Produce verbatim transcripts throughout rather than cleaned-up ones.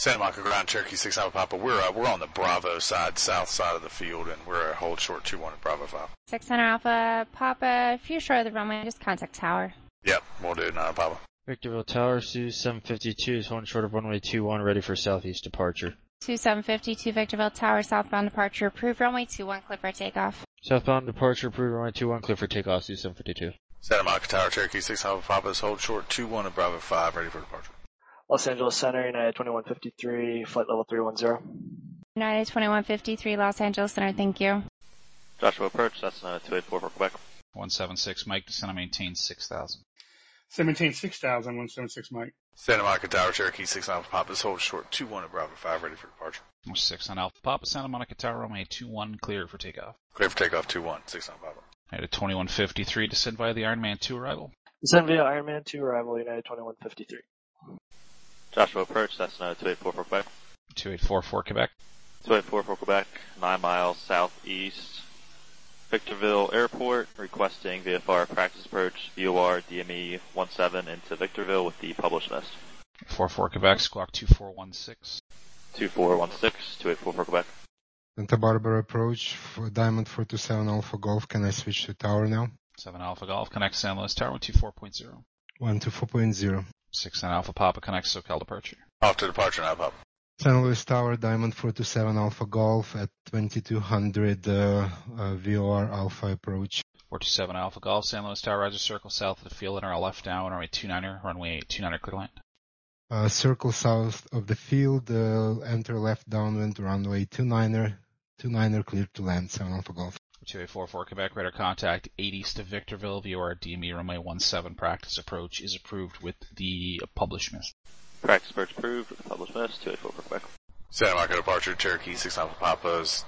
Santa Monica ground, Cherokee six Alpha Papa. We're uh, we're on the Bravo side, south side of the field, and we're a hold short two one at Bravo five. six Center Alpha Papa, if you're short of the runway, just contact tower. Yep, we'll do it, nine Papa. Victorville Tower, Sioux seven fifty-two is holding short of runway two one, ready for southeast departure. Sioux seven fifty-two Victorville Tower, southbound departure, approved runway two one, clear for takeoff. Southbound departure, approved runway two one, clear for takeoff, Sioux seven fifty-two. Santa Monica Tower, Cherokee six Alpha Papa is hold short two one at Bravo five, ready for departure. Los Angeles Center, United twenty-one fifty-three, flight level three one zero. United twenty-one fifty-three, Los Angeles Center, thank you. Joshua approach, that's uh, two eight four for Quebec. one seven six Mike, descend and maintain six thousand. Maintain six thousand, one seven six Mike. Santa Monica Tower, Cherokee six Alpha Papa is hold short two one at Bravo five, ready for departure. six on Alpha Papa, Santa Monica Tower, runway two one, clear for takeoff. Clear for takeoff two one, six Alpha Papa. United twenty-one fifty-three, descend via the Ironman two arrival. Descend via Ironman two arrival, United twenty-one fifty-three. Joshua approach, that's uh, two eight four for Quebec. two eight four for Quebec. two eight four for Quebec, nine miles southeast. Victorville Airport, requesting V F R practice approach, V O R D M E one seven into Victorville with the published mist. four four Quebec, squawk two four one six. two four one six, two eight four for Quebec. Santa Barbara approach, for Diamond four two seven Alpha Golf, can I switch to tower now? seven Alpha Golf, connect San Luis Tower, one two four point zero. one two four point zero. six nine Alpha Papa, connect SoCal departure. Off to departure, nine Papa. San Luis Tower, Diamond four two seven Alpha Golf at twenty-two hundred uh, uh, V O R Alpha approach. four two seven Alpha Golf, San Luis Tower, riser circle south of the field, enter our left down, runway two niner, runway two niner, clear land. Uh, circle south of the field, uh, enter left downwind, runway two niner, two niner clear to land, seven Alpha Golf. two eight four four Quebec, radar contact, eight east of Victorville, V O R D M E, runway one seven, practice approach is approved with the published mist. Practice approach approved with the published mist, two eight four for Quebec. Santa Monica departure, Cherokee six Alpha Papa's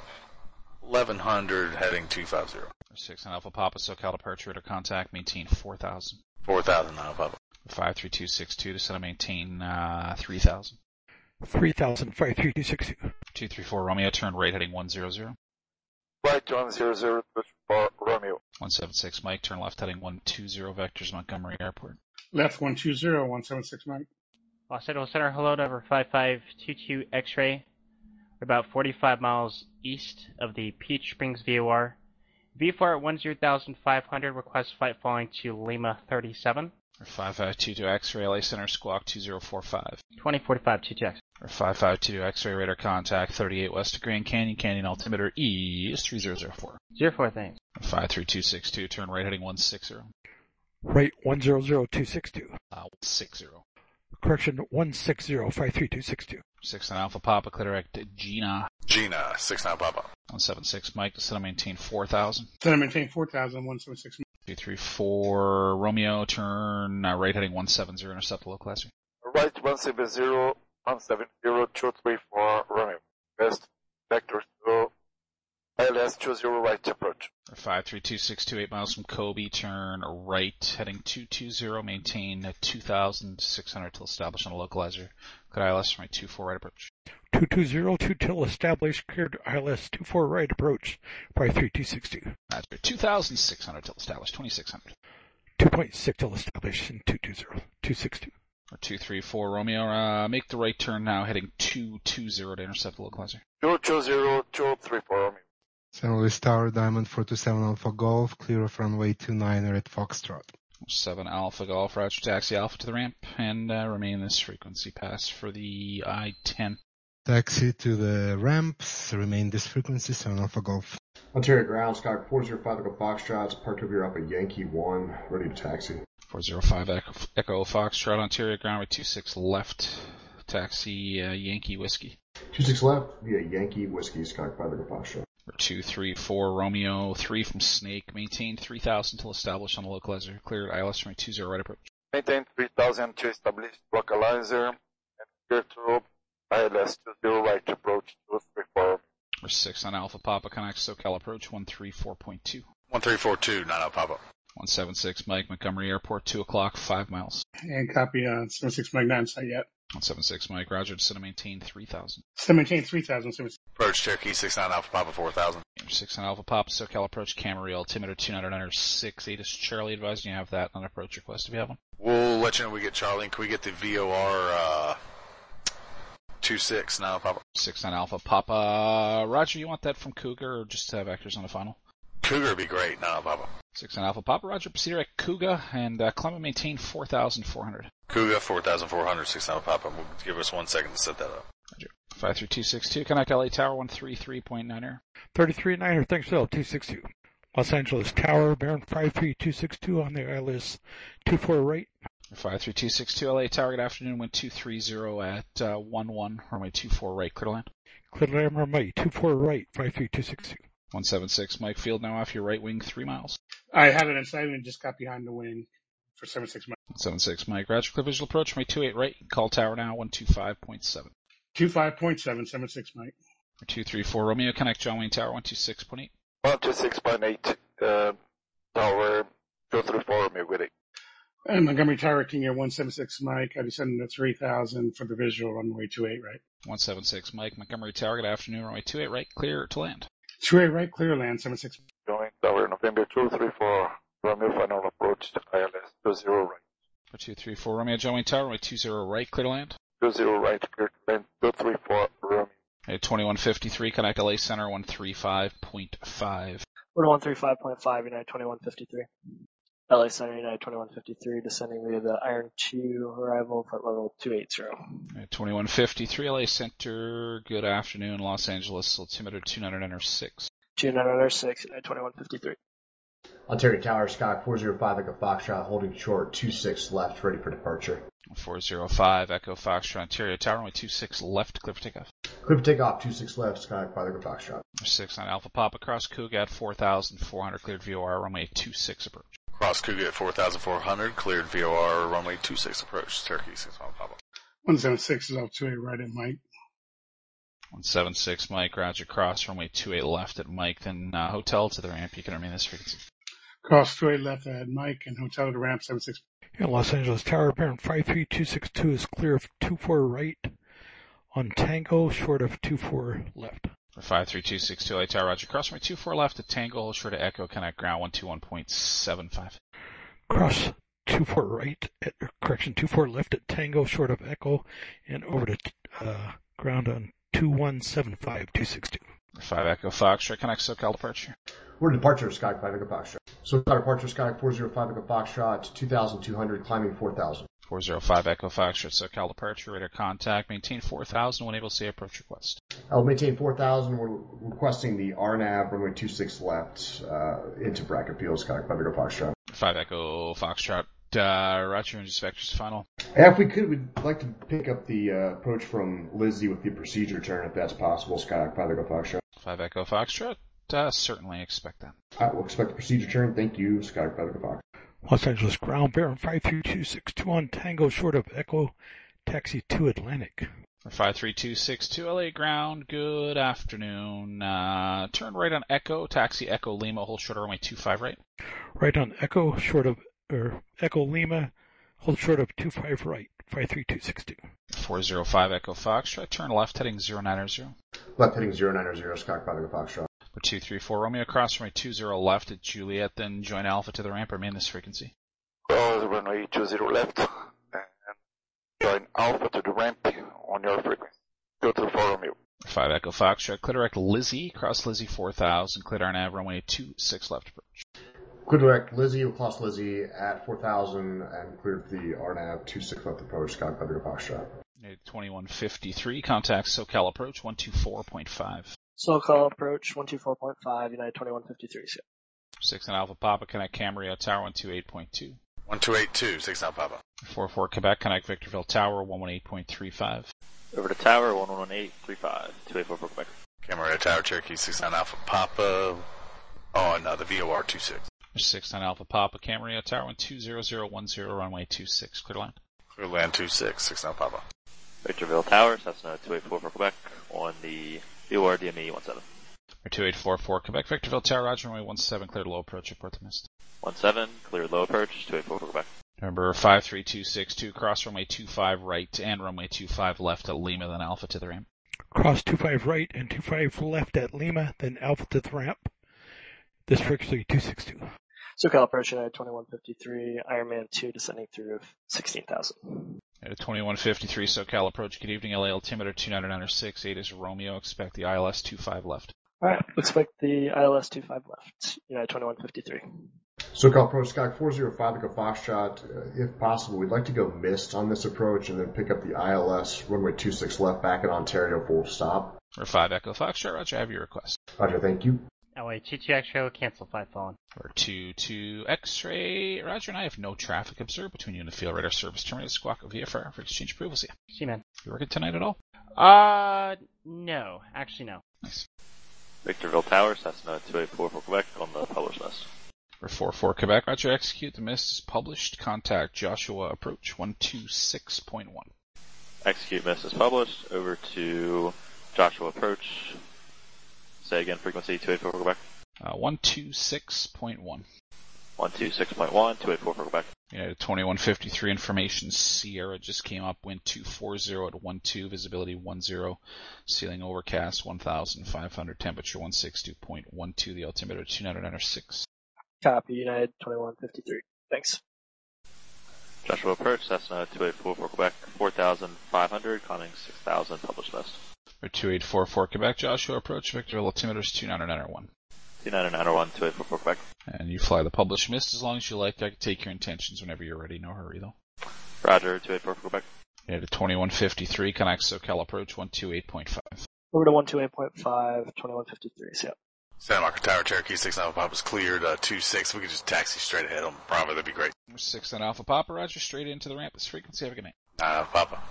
eleven hundred heading two five zero. six on Alpha Papa, SoCal departure, radar contact, maintain four thousand. four thousand, nine Papa. five three two six two, descend and maintain uh, three thousand. three thousand, five three two six two. two three four Romeo, turn right heading one zero zero. Right one zero zero, for Romeo. one seven six Mike, turn left heading one two zero vectors, Montgomery Airport. Left one two zero, one seven six Mike. Los Angeles Center, hello, number five five two two X-ray. We're about forty-five miles east of the Peach Springs V O R. V four at one zero thousand five hundred, request flight following to Lima thirty-seven. Or five five two two X-ray, L A Center, squawk two zero four five. twenty forty-five two two X. Or five five two two X-ray, radar contact, thirty-eight west of Grand Canyon, Canyon altimeter E is three zero zero four. zero four, thanks. five three two six two, turn right heading one six zero. Right one zero zero two six two. Uh, one six zero. Correction, one six zero five three two six two. six nine Alpha Papa, clear direct Gina. Gina, six nine Papa. one seven six Mike, descend and maintain four thousand. Descend and maintain four thousand, one seven six Mike. two three four Romeo, turn uh, right heading one seven zero, intercept the localizer. Right one seven zero, one seven zero, two three four Romeo. West, vector two, I L S two zero right approach. Or five three two six two, eight miles from Kobe, turn right heading two two zero, maintain two thousand six hundred till established on a localizer. Clear I L S from two four right approach. two two zero two till established, cleared I L S two four right approach, five three two six two. That's two thousand six hundred till established, twenty-six hundred. two point six till established in two two zero two six two. Or two three four Romeo, uh, make the right turn now, heading two two zero to intercept the localizer. two two zero, two three four Romeo. San Luis Tower, Diamond four two seven Alpha Golf, clear of runway two niner at Foxtrot. seven Alpha Golf, roger taxi Alpha to the ramp, and uh, remain this frequency pass for the I ten. Taxi to the ramps, remain this frequency, seven Alpha Golf. Ontario ground, Sky four zero five Echo Foxtrot, Park over Alpha Yankee one, ready to taxi. four zero five Echo, Echo Foxtrot, Ontario ground with two six left, taxi uh, Yankee Whiskey. two six left via Yankee Whiskey, Sky five Echo Foxtrot. two three four Romeo, three from Snake, maintain three thousand till established on the localizer, cleared I L S from two zero right approach. Maintain three thousand to established localizer, and clear to I L S two zero right approach, two three four. Or six on Alpha Papa, connect SoCal approach, one three four point two. one three four two, nine Alpha Papa. one seven six Mike, Montgomery Airport, two o'clock, five miles. And copy uh, seven six Mike, not in sight yet. one seven six Mike, roger, descend and maintain three thousand. Descend and maintain three thousand. Approach Cherokee six nine Alpha Papa, four thousand. six on Alpha Papa, SoCal approach, Camarillo, altimeter two nine nine six eight is Charlie advising you have that on approach request if you have one. We'll let you know we get Charlie. Can we get the V O R uh, two six, nine Papa. six nine Alpha Papa. Roger, you want that from Cougar or just have vectors on the final? Cougar would be great, nine Papa. six nine Alpha Papa. Roger, proceed at Cougar and uh, climb and maintain four thousand four hundred. Cougar, four thousand four hundred, six nine Papa. We'll give us one second to set that up. Roger. five three two six two, connect L A Tower one three three point nine er. thirty-three niner, thanks L, two six two. Los Angeles Tower, Baron five three two six two on the I L S two four right. five three two six two, L A Tower, good afternoon, wind two three zero at uh, one one, runway two four right, clear to land. Clear to land, runway two four right, five three two six two. one seven six, Mike Field now off your right wing, three miles. I had it inside and just got behind the wing for seven six Mike. seven six, Mike, Roger, clear visual approach, runway two eight right, call tower now, one two five point seven. two five point seven, seven six Mike. two three four, Romeo, connect John Wayne Tower, one two six point eight. one two six point eight, uh, tower, two three four, Romeo, good eight. And Montgomery Tower, King Air one seven six Mike. I descended to three thousand for the visual, runway two eight right. one seven six, Mike, Montgomery Tower, good afternoon, runway two eight right, clear to land. two eight right, clear land, seven six. Going tower, November two three four, Romeo, final approach, I L S two zero right. For two three four, Romeo, John Wayne Tower, runway two zero right, clear to land. two zero right, clear to land, two three four, Romeo. At twenty-one fifty-three, connect L A Center, one three five point five. We're to one thirty five point five, United twenty-one fifty-three. L A Center, United twenty-one fifty-three, descending via the Iron two arrival, flight level two eighty. At twenty-one fifty-three, L A Center, good afternoon, Los Angeles, altimeter two nine nine six. two nine nine six, United twenty-one fifty-three. Ontario Tower, Sky four zero five, Echo Foxtrot, holding short, two six left, ready for departure. four zero five, Echo Foxtrot, Ontario Tower, runway two six left, clear for takeoff. Clear for takeoff, two six left, Sky five, Echo Foxtrot. six nine Alpha Papa, across Cougar at four thousand four hundred, cleared V O R, runway two six approach. Cross Cougar at four thousand four hundred, cleared V O R, runway two six approach, Turkey, six one Papa. one seven six is off two eight right at Mike. one seven six, Mike, Roger, cross, runway two eight left at Mike, then uh, hotel to the ramp, you can remain this frequency. Cross two eight left at Mike and hotel to ramp seven six. Yeah, Los Angeles Tower, Baron five three two six two is clear of two four right on Tango, short of two four left. five three two six two, L A Tower, Roger, cross, runway two four left at Tango, hold short of Echo, connect ground one two one point seven five. Cross two four right, at, correction, two four left at Tango, short of Echo, and over to uh, ground on two one seven five two six two. five Echo Foxtrot, connect SoCal departure. We're departure, Sky five, Echo Foxtrot. SoCal departure, Sky four zero five, Echo Foxtrot, two thousand two hundred, climbing four thousand. four zero five Echo Foxtrot, SoCal departure, radar contact, maintain four thousand, when able to say approach request. I'll maintain four thousand, we're requesting the R NAV, runway two six left, uh, into Bracket Field, Sky five, Echo Foxtrot. five Echo Foxtrot, uh, Roger, and just vectors final. Yeah, if we could, we'd like to pick up the uh, approach from Lizzie with the procedure turn, if that's possible, Sky five, Echo Foxtrot. five Echo Foxtrot, uh, certainly expect that. Alright, we'll expect the procedure turn. Thank you, Sky five, Echo Foxtrot. Los Angeles ground, Baron five three two six two on Tango, short of Echo, taxi to Atlantic. five three two six two, L A ground, good afternoon. Uh, turn right on Echo, taxi Echo Lima, hold short of runway two five right. Right on Echo, short of, or Echo Lima, hold short of two five right, five three two six two. four zero five Echo Foxtrot, turn left heading zero nine zero. Left heading zero nine zero, Sky five, Echo Foxtrot. For two three four, Romeo cross runway two zero left at Juliet, then join Alpha to the ramp, remain this frequency. Cross runway two zero left, and join Alpha to the ramp on your frequency. Go to four Romeo. five Echo Foxtrot, clear direct Lizzie, cross Lizzie four thousand, clear R NAV, runway two six left approach. Clear direct Lizzie, we'll cross Lizzie at four thousand and clear the R NAV two six left approach, Sky five, Echo Foxtrot. twenty-one fifty-three, contact SoCal approach, one two four point five. SoCal approach, one two four point five, United twenty-one fifty-three. six and Alpha Papa, connect Camarillo Tower, one two eight point two. one two eight two, six nine Papa. four four Quebec, connect Victorville Tower, one one eight point three five. Over to Tower, one one eight three five, two eight four for Quebec. Camarillo Tower, Cherokee, six nine Alpha Papa, on uh, the V O R two six. six nine Alpha Papa, Camarillo Tower, one two zero zero one zero, runway two six, clear land. Clear land two six, six nine Papa. Victorville Tower, Cessna two eight four for Quebec, on the V O R D M E one seven. Or two eight four four Quebec, Victorville Tower, Roger, runway one seven, cleared low approach, report the mist. one seven, cleared low approach, two eight four for Quebec. Remember, five three two six two, cross runway two five right and runway two five left at Lima, then Alpha to the ramp. Cross two five right and two five left at Lima, then Alpha to the ramp. This frequency two six two. SoCal approach, United twenty-one fifty-three, Ironman two descending through sixteen thousand. At a twenty-one fifty-three SoCal approach, good evening, L A altimeter two nine nine six, eight is Romeo, expect the I L S two five left. Alright, expect the I L S two five left, United twenty-one fifty-three. SoCal approach, Sky four zero five, Echo Foxtrot. Uh, if possible, we'd like to go missed on this approach and then pick up the I L S runway two six left back in Ontario full stop. Or five Echo Foxtrot, Roger, I have your request. Roger, thank you. L A two two X-ray will cancel five phone. Or two two X-ray, Roger, and I have no traffic observed between you and the field radar service terminated. Squawk V F R for exchange approval. See ya. See you, man. You working tonight at all? Uh, no. Actually, no. Nice. Victorville Tower, Cessna two eight four for Quebec on the published list. For four four Quebec, Roger, execute. The mist is published. Contact Joshua approach one two six point one. Execute mist is published. Over to Joshua approach. Say again, frequency two eight four for Quebec. Uh, one two six point one. one two six point one, two eight four for Quebec. United twenty-one fifty-three information. Sierra just came up. Wind two forty at one two. Visibility one zero. Ceiling overcast one thousand five hundred. Temperature one sixty-two point one two. The altimeter two nine nine six. Copy, United twenty-one fifty-three. Thanks. Joshua approach, Cessna two eight four for Quebec, four thousand five hundred, climbing six thousand, published list. For two eight four four Quebec, Joshua approach. Victor altimeter is two nine nine one. two nine nine one, two eight four four Quebec. And you fly the published mist as long as you like. I can take your intentions whenever you're ready. No hurry though. Roger, two eight four for Quebec. United twenty-one fifty-three, connect SoCal approach one two eight point five. Over to one two eight point five, twenty-one fifty-three, so yeah. Santa Monica Tower, Cherokee six Alpha Papa is cleared, uh, two six. We could just taxi straight ahead on Bravo, that'd be great. six and Alpha Papa, Roger, straight into the ramp. This frequency, have a good night. Uh, Papa.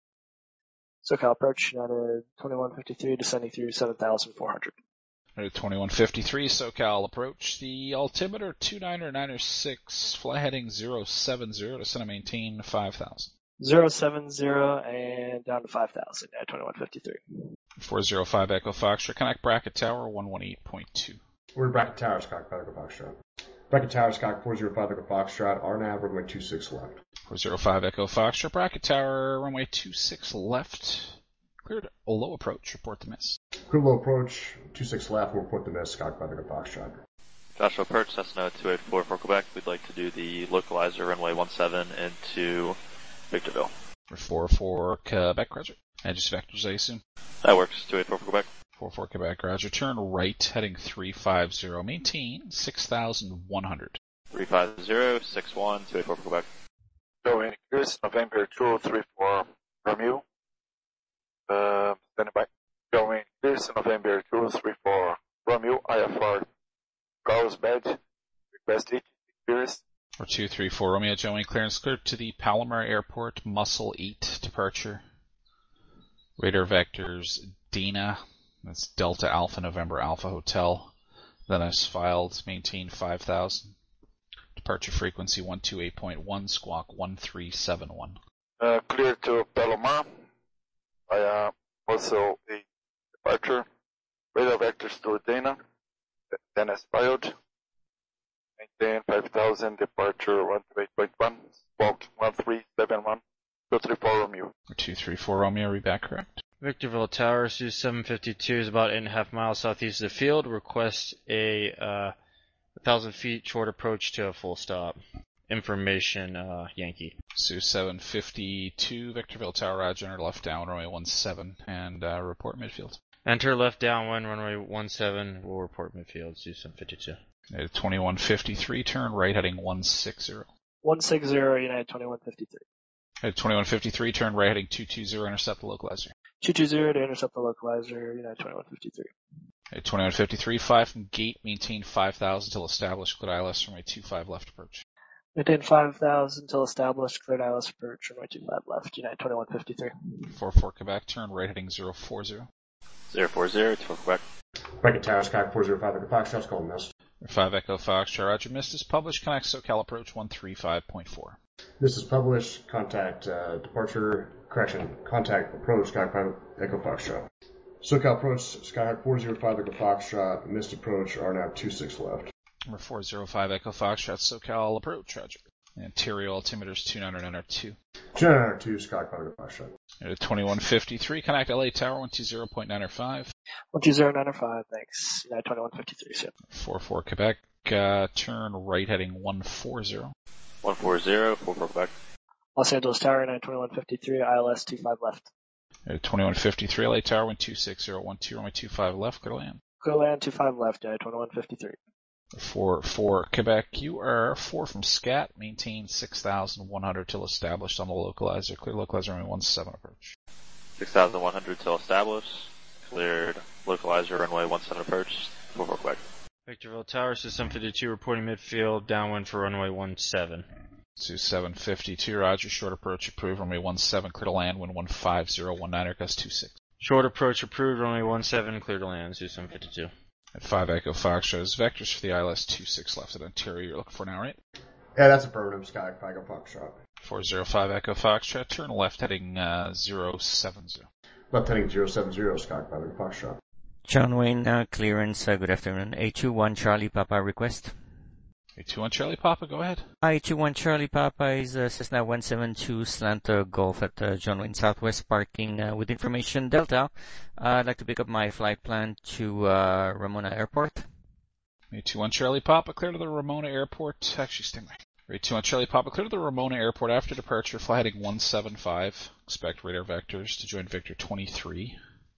SoCal approach, United twenty-one fifty-three, descending through seven thousand four hundred. United twenty-one fifty-three, SoCal approach. The altimeter two nine nine six, fly heading zero seven zero, descend and maintain five thousand. zero seven zero and down to five thousand, United twenty-one fifty-three. four zero five Echo Foxtrot, connect Bracket Tower one eighteen point two. We're at Bracket Tower, Scott, Echo Foxtrot. Bracket Tower, Scott, four zero five Echo Foxtrot, R N A V, runway two six left. four zero five Echo Foxtrot, Bracket Tower, runway two six left. Cleared a low approach, report the miss. Clear low approach, two six left, we'll report the miss, Scott, Echo Foxtrot. Joshua approach, Cessna two eight four for Quebec. We'd like to do the localizer runway one seven into Victorville. For four four Quebec, Roger. And just vectors, I assume. That works, two eight four for Quebec. four four Quebec, Roger. Turn right, heading three five zero. Maintain six thousand one hundred. three five zero, six one, two eight four for Quebec. Going Chris, November two three four from you. Uh, standing by. Going Chris, November two three four from you. I F R. Carlos badge. Request eight Chris. Or two three four Romeo Joey, clearance cleared to the Palomar Airport, Muscle eight, departure. Radar vectors, Dina, that's Delta Alpha November Alpha Hotel. Then as filed, maintain five thousand. Departure frequency one two eight point one, squawk one three seven one. Uh, clear to Palomar. Via also a departure. Radar vectors to Dana. Then as filed. Maintain five thousand, departure one two eight point one, squawk one three seven one. two three four Romeo. two three four Romeo, read back correct. Victorville Tower, S U seven fifty-two is about eight and a half miles southeast of the field. Request a uh, one thousand feet short approach to a full stop. Information, uh, Yankee. S U seven fifty-two, Victorville Tower, Roger, enter left down, runway one seven, and uh, report midfield. Enter left downwind, runway one seven, will report midfield, S U seven fifty-two. United twenty-one fifty-three, turn right, heading one sixty. one sixty, United twenty-one fifty-three. United twenty-one fifty-three, turn right, heading two two zero, intercept the localizer. two two zero to intercept the localizer, United twenty-one fifty-three. United twenty-one fifty-three, fly from gate, maintain five thousand till established, cleared I L S, runway two five left approach. Maintain five thousand till established, cleared I L S approach, runway two five left, United twenty-one fifty-three. four four Quebec, turn right, heading zero four zero. zero four zero, two four Quebec. Bracket Tower, Sky four zero five Echo Foxtrot, call missed. five Echo Foxtrot, Roger, missed is published, connect SoCal approach one three five point four. This is published, contact uh, departure, correction, contact approach, Sky five Echo Foxtrot. SoCal approach, Skyhawk four zero five Echo Foxtrot, missed approach, R N A V two six left. Number four zero five Echo Foxtrot, SoCal approach, Roger. Interior altimeters two nine nine two. two nine nine two, Sky five Echo Foxtrot. At twenty-one fifty-three, connect L A Tower one two zero point nine five. one two zero nine five, thanks. United twenty-one fifty-three, so. four four Quebec, uh, turn right heading one four zero. one four zero, four four Quebec. Los Angeles Tower, nine twenty-one fifty-three, I L S two five left. twenty-one fifty-three, L A Tower, wind two six zero one two, runway two five left, clear to land. Clear land, two five left, I twenty-one fifty-three. For, for Quebec, you are four from SCAT, maintain six thousand one hundred till established on the localizer, clear localizer, runway one seven approach. six thousand one hundred till established, cleared localizer, runway one seven approach, four four Quebec. Victorville Tower, System fifty-two reporting midfield, downwind for runway one seven. two seven fifty-two, roger, short approach approved, runway one seven, clear to land, wind one five zero one nine, gust two six. Short approach approved, runway one seven, clear to land, System fifty-two. At five Echo Fox shows vectors for the I L S two six left at Ontario, you're looking for now, right? Yeah, that's a affirmative, Sky Echo Foxtrot. four zero five Echo Foxtrot, turn left heading uh, zero seven zero. Left heading zero seven zero, Sky Echo Foxtrot. John Wayne, uh, clearance, uh, good afternoon. A two one Charlie Papa request. A two one Charlie Papa, go ahead. A two one Charlie Papa is uh, Cessna one seven two Slanter Golf at uh, John Wayne Southwest parking uh, with information Delta. Uh, I'd like to pick up my flight plan to uh, Ramona Airport. A two one Charlie Papa, clear to the Ramona Airport. Actually, stay by. A two one Charlie Papa, clear to the Ramona Airport after departure, fly heading one seven five. Expect radar vectors to join Victor twenty-three.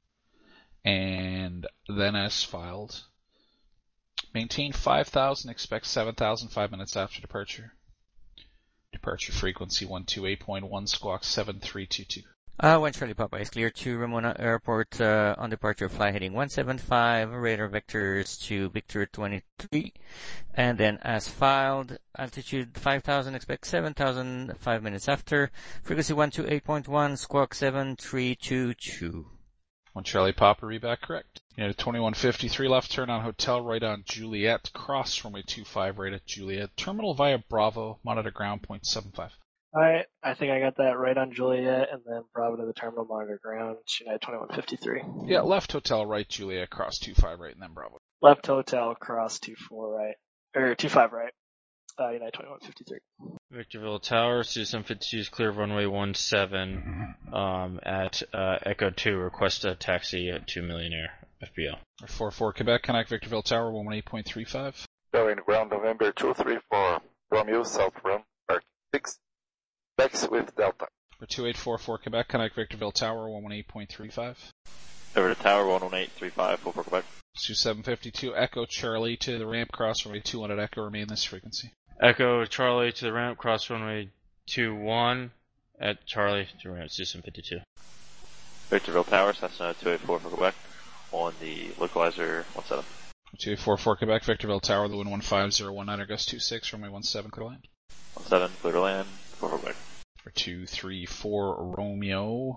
And then as filed, maintain five thousand, expect seven thousand five minutes after departure. Departure frequency one two eight point one, squawk seven three two two. Uh, one Charlie Papa is clear to Ramona Airport uh, on departure, fly heading one seven five, radar vectors to Victor twenty-three, and then as filed, altitude five thousand, expect seven thousand five minutes after, frequency one two eight point one, squawk seven three two two. One Charlie Papa, read back correct. You had a twenty-one fifty-three left turn on hotel, right on Juliet, cross runway two five right at Juliet, terminal via Bravo, monitor ground point seven five. Alright, I think I got that right on Juliet, and then Bravo to the terminal, monitor ground, United twenty-one fifty-three. Yeah, left hotel, right Juliet, cross two five right, and then Bravo. Left hotel, cross two four right, or two five right, uh, United twenty-one fifty-three. Victorville Tower, System fifty-two is clear of runway one seven, um, at, uh, Echo two, request a taxi to Millionaire, F B O. four four Quebec, connect Victorville Tower, one one eight point three five. Going ground November two three four, Romeo South Run, Park six, Bex with Delta. For two eight four four Quebec, connect Victorville Tower, one one eight point three five. Over to Tower, one one eight three five, four four Quebec. two seven five-two, Echo Charlie to the ramp, cross runway two one at Echo, remain this frequency. Echo Charlie to the ramp, cross runway two one at Charlie to ramp, System fifty-two. Victorville Tower, Cessna two eight four for Quebec, on the localizer one seven. two eight four four Quebec, Victorville Tower, the wind one five zero one nine, gust two six, runway one seven, clear to land. one seven, clear to land, four four Quebec. For two three four Romeo,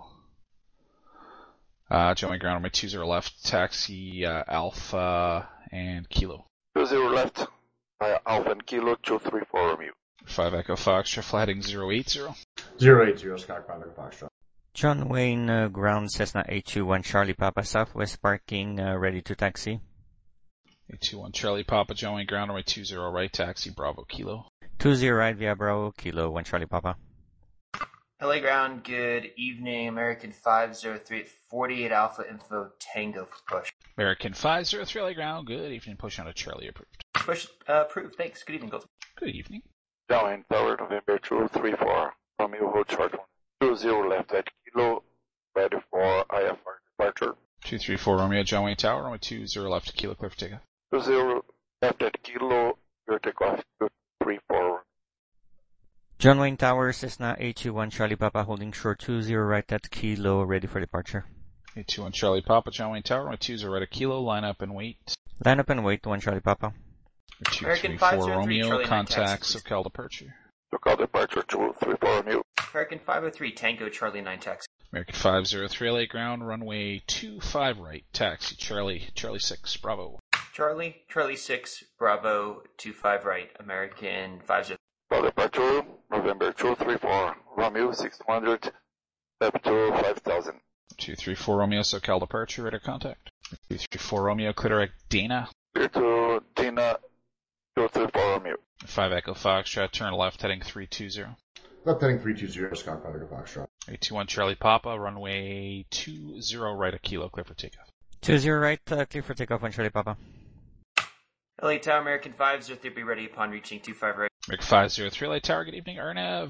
uh, join ground runway two zero left, taxi, uh, Alpha and Kilo. two zero left, uh, Alpha and Kilo, two three four Romeo. five Echo Foxtrot, fly heading zero eight zero. zero eight zero, Sky Echo Foxtrot. John Wayne, uh, ground Cessna eight two one Charlie Papa, Southwest parking, uh, ready to taxi. eight two one Charlie Papa, John Wayne ground runway two zero right, taxi Bravo Kilo. two zero right via Bravo, Kilo, one Charlie Papa. L A ground, good evening, American five zero three at forty-eight Alpha Info Tango for push. American five zero three L A ground, good evening, push on to Charlie approved. Push, uh, approved, thanks, good evening, Gold. Good evening. Down Tower, November two three four, Romeo hold short one. two zero left at Kilo, ready for I F R departure. two three four Romeo, John Wayne Tower, runway two zero left, Kilo, clear for takeoff. two zero left at Kilo, your takeoff two three four. John Wayne Tower, Cessna eight two one Charlie Papa, holding short two zero right at Kilo, ready for departure. eight two one Charlie Papa, John Wayne Tower, runway two zero right at Kilo, line up and wait. Line up and wait, one Charlie Papa. two three four Romeo, contact SoCal departure. SoCal departure two three four Romeo. American five oh three, Tango Charlie nine taxi. American five zero three L A ground, runway two five right, taxi Charlie, Charlie six, Bravo. Charlie, Charlie six, Bravo two five right, American five zero. SoCal departure, November two three four, Romeo six hundred, step to five thousand. two three four Romeo, SoCal departure, radar contact. two three four Romeo, clear to Dana. Clear to Dana, two three four Romeo. five Echo Foxtrot, turn left heading three two zero. Left heading three two zero, Scott Echo Foxtrot. eight two one Charlie Papa, runway two zero right at Kilo, clear for takeoff. two zero right, uh, clear for takeoff, one Charlie Papa. L A Tower, American five zero three, be ready upon reaching two five right. American five zero three L A Tower, good evening, Arnav.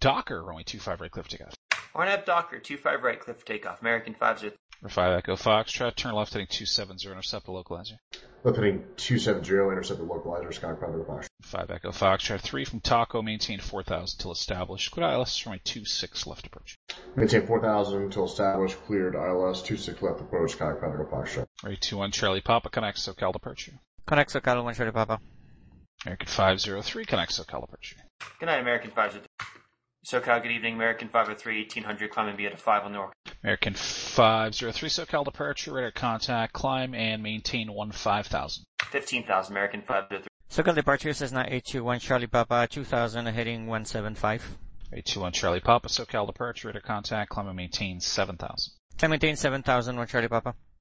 Docker, runway two five right, clear for takeoff. Hornet Docker, two five right, clear for takeoff. American five zero. For five Echo Foxtrot, turn left heading two seven zero, intercept the localizer. Left heading two seven zero, intercept the localizer, Sky five Echo Foxtrot. five Echo Foxtrot, three from Taco, maintain four thousand till established. Clear I L S, runway two six left approach. Maintain four thousand until established, cleared I L S, two six left approach, Sky five Echo Foxtrot. Runway two one Charlie Papa, connect SoCal departure. Connect SoCal one Charlie Papa. American five zero three, connect SoCal departure. Good night, American five zero three. SoCal, good evening. American five oh three, eighteen hundred, climbing via to five on the York. American five zero three, SoCal departure, radar contact, climb and maintain one five thousand. fifteen thousand, American five oh three. SoCal departure says nine eight two one Charlie Papa, two thousand, heading one seven five. eight two one Charlie Papa, SoCal departure, radar contact, climb and maintain seven thousand. Climb maintain seven thousand, one Charlie Papa.